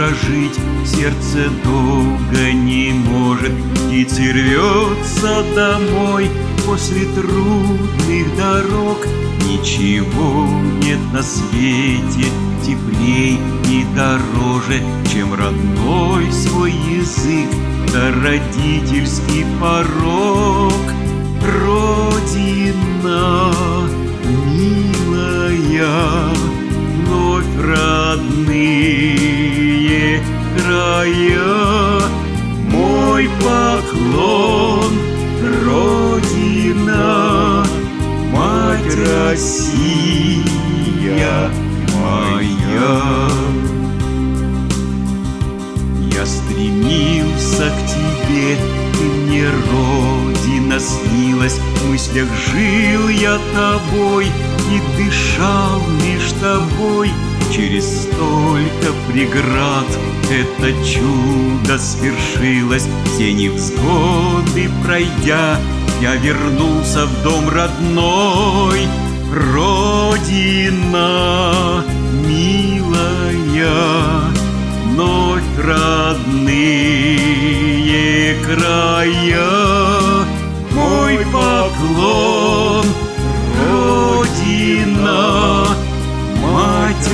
прожить сердце долго не может. Птицей рвется домой после трудных дорог. Ничего нет на свете теплей и дороже, чем родной свой язык да родительский порог. Родина, милая, вновь родные края, мой поклон, Родина, Мать Россия моя. Я стремился к тебе, ты мне, Родина, снилась. В мыслях жил я тобой и дышал лишь тобой. Через столько преград это чудо свершилось. Все невзгоды пройдя, я вернулся в дом родной. Родина, милая, вновь родные края, мой поклон, Родина, Мать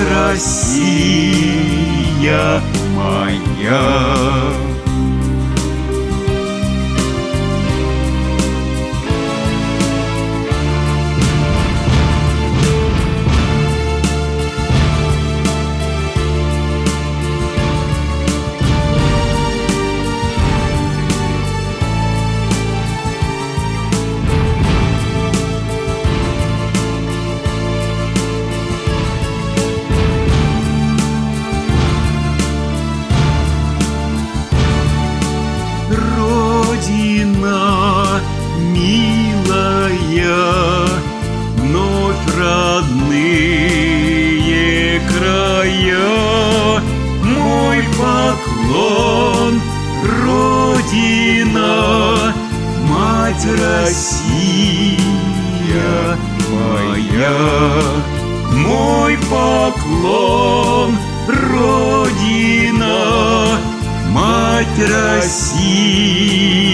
Россия моя. Родина, милая, вновь родные края, мой поклон, Родина, Мать Россия моя. Мой поклон, Родина, Мать Россия